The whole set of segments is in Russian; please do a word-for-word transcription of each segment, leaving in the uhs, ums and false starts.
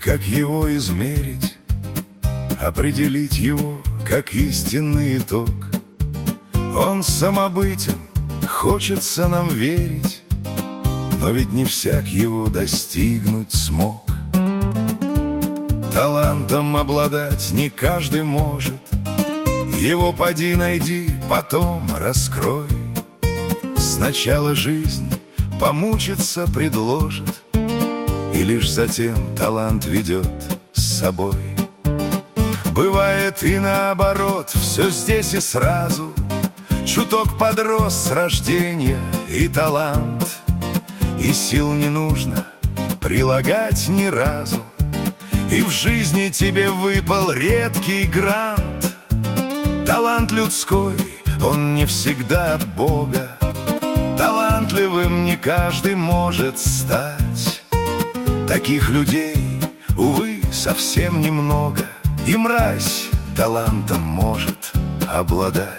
как его измерить, определить его как истинный итог. Он самобытен, хочется нам верить, но ведь не всяк его достигнуть смог. Талантом обладать не каждый может, его поди найди, потом раскрой. Сначала жизнь помучиться предложит, и лишь затем талант ведет с собой. Бывает и наоборот, все здесь и сразу. Чуток подрос с рождения и талант, и сил не нужно прилагать ни разу, и в жизни тебе выпал редкий грант. Талант людской, он не всегда от Бога, талантливым не каждый может стать. Таких людей, увы, совсем немного, и мразь талантом может обладать.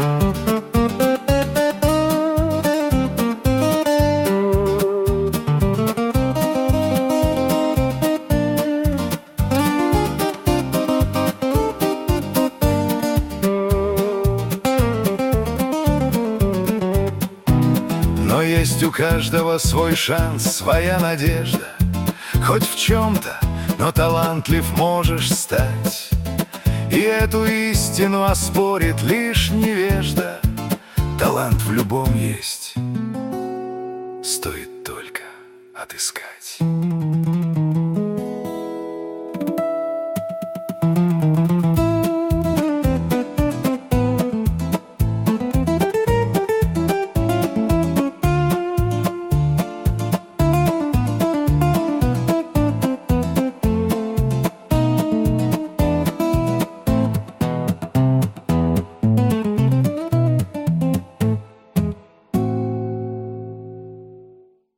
Но есть у каждого свой шанс, своя надежда. Хоть в чем-то, но талантлив можешь стать. И эту истину оспорит лишь невежда. Талант в любом есть, стоит только отыскать.